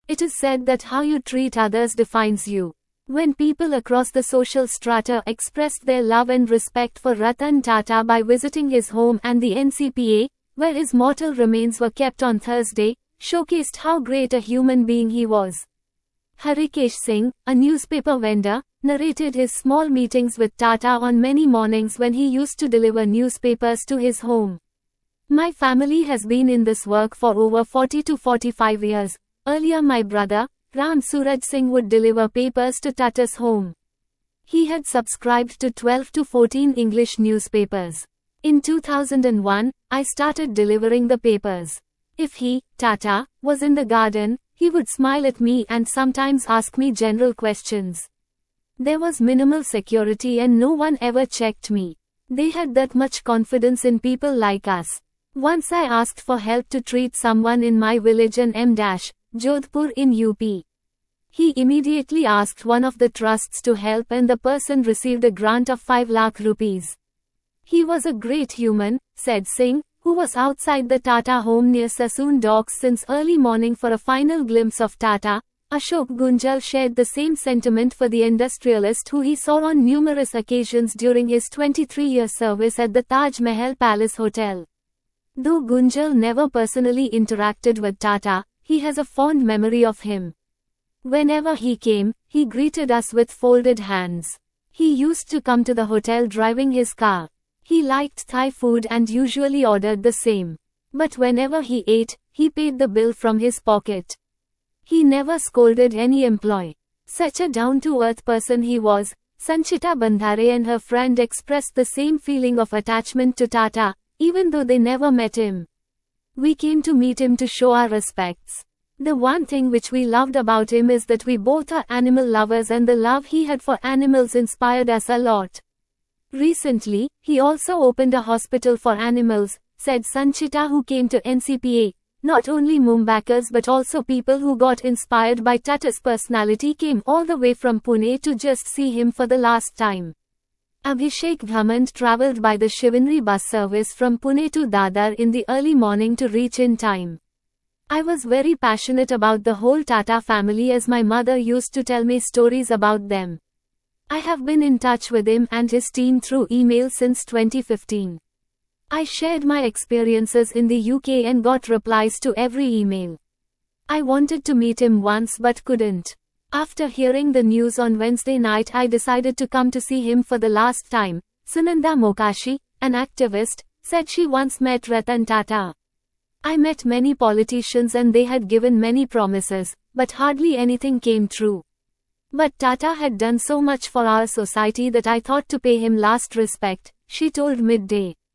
It is said that how you treat others defines you. When people across the social strata expressed their love and respect for Ratan Tata by visiting his home and the NCPA, where his mortal remains were kept on Thursday, showcased how great a human being he was. Harikesh Singh, a newspaper vendor, narrated his small meetings with Tata on many mornings when he used to deliver newspapers to his home. My family has been in this work for over 40 to 45 years. Earlier my brother, Ram Suraj Singh would deliver papers to Tata's home. He had subscribed to 12 to 14 English newspapers. In 2001, I started delivering the papers. If he, Tata, was in the garden, he would smile at me and sometimes ask me general questions. There was minimal security and no one ever checked me. They had that much confidence in people like us. Once I asked for help to treat someone in my village in Jodhpur in UP. He immediately asked one of the trusts to help and the person received a grant of 5 lakh rupees. He was a great human, said Singh, who was outside the Tata home near Sassoon Docks since early morning for a final glimpse of Tata. Ashok Gunjal shared the same sentiment for the industrialist who he saw on numerous occasions during his 23-year service at the Taj Mahal Palace Hotel. Though Gunjal never personally interacted with Tata, he has a fond memory of him. Whenever he came, he greeted us with folded hands. He used to come to the hotel driving his car. He liked Thai food and usually ordered the same. But whenever he ate, he paid the bill from his pocket. He never scolded any employee. Such a down-to-earth person he was. Sanchita Bandhare and her friend expressed the same feeling of attachment to Tata, even though they never met him. We came to meet him to show our respects. The one thing which we loved about him is that we both are animal lovers and the love he had for animals inspired us a lot. Recently, he also opened a hospital for animals, said Sanchita, who came to NCPA. Not only Mumbaikars but also people who got inspired by Tata's personality came all the way from Pune to just see him for the last time. Abhishek Dhamand travelled by the Shivneri bus service from Pune to Dadar in the early morning to reach in time. I was very passionate about the whole Tata family as my mother used to tell me stories about them. I have been in touch with him and his team through email since 2015. I shared my experiences in the UK and got replies to every email. I wanted to meet him once but couldn't. After hearing the news on Wednesday night, I decided to come to see him for the last time. Sunanda Mokashi, an activist, said she once met Ratan Tata. I met many politicians and they had given many promises, but hardly anything came true. But Tata had done so much for our society that I thought to pay him last respect, she told Midday.